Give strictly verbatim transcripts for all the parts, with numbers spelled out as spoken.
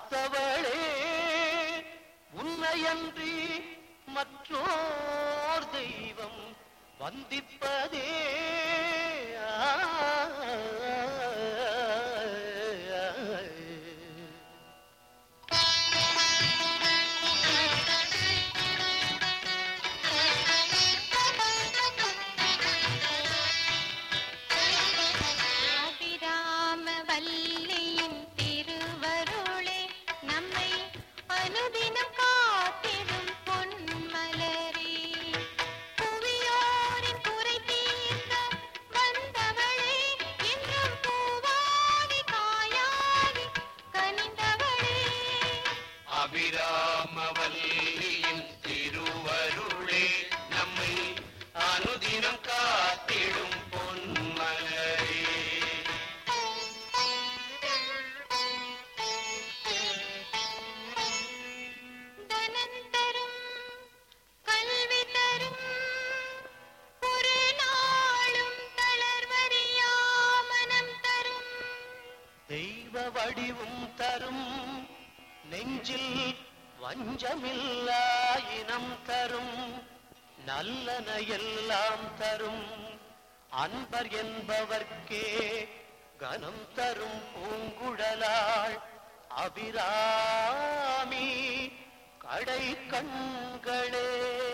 பார்த்தவளே உன்னையன்றி மற்றோர் தெய்வம் வந்திப்பதே அபிராமவல்லியின் திருவருளே நம்மை அனுதினம் காத்திடும் பொன்மலரே. தனந்தரும் கல்வி தரும் ஒரு நாளும் தளர்வறியா மனம் தரும் தெய்வ வடிவும் தரும் நெஞ்சில் வஞ்சமில்லா இனம் தரும் நல்லன எல்லாம் தரும் அன்பர் என்பவர்க்கே கனம் தரும் பூங்குழலாள் அபிராமி கடை கண்களே.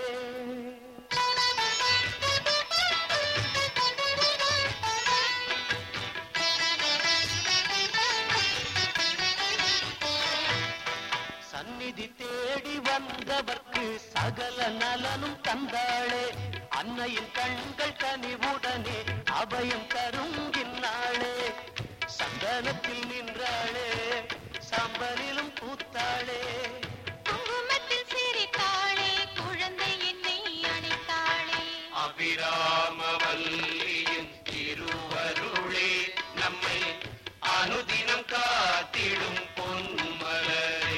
சந்நிதி தேடி வந்தவர்க்கு சகல நலனும் தந்தாளே அன்னையின் கண்கள் கனிவுடனே அபயம் தருங்கினாளே. சந்தனத்தில் நின்றாளே சாம்பலிலும் பூத்தாளே குங்குமத்தில் சிரித்தாளே குழந்தை என்னை அணைத்தாளே. அபிராமவல்லியின் திருவருளே நம்மை அனுதினம் காத்திடும் பொன்மலரே.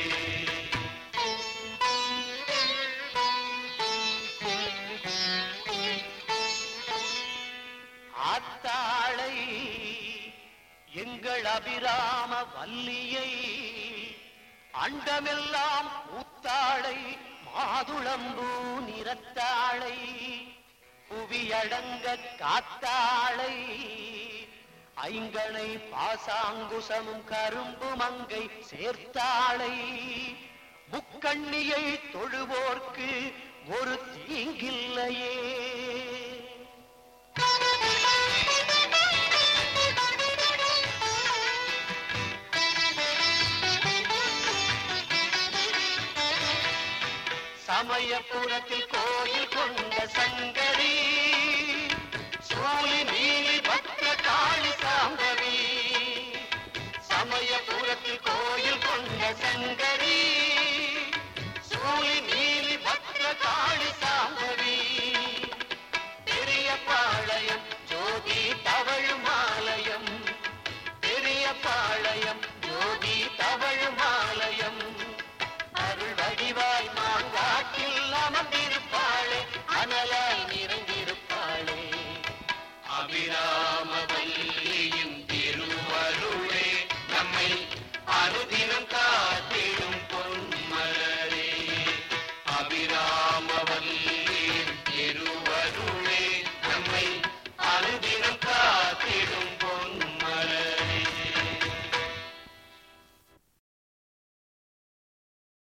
ஆத்தாளை எங்கள் அபிராம வல்லியை அண்டமெல்லாம் பூத்தாளை மாதுளம்பூ நிறத்தாளை புவியடங்க காத்தாளை ஐங்கனை பாசாங்குசமும் கரும்பு மங்கை சேர்த்தாளை முக்கண்ணியை தொழுவோர்க்கு ஒரு தீங்கில்லையே. சமயபுரத்தில் கோயில் கொண்ட சங்கரி சூலி நீலி பத்ர காளி சாம்பவி. சமயபுரத்தில் கோயில் கொண்ட சங்கரி சூலி நீலி பத்ர காளி சாம்பவி. பெரிய பாளையம் ஜோதி தவழுமாலயம் பெரிய பாளையம் ஜோதி தவழுமாலயம் அருள் வடிவாய் மாங்காட்டில் அமர்ந்திருப்பாளே அனல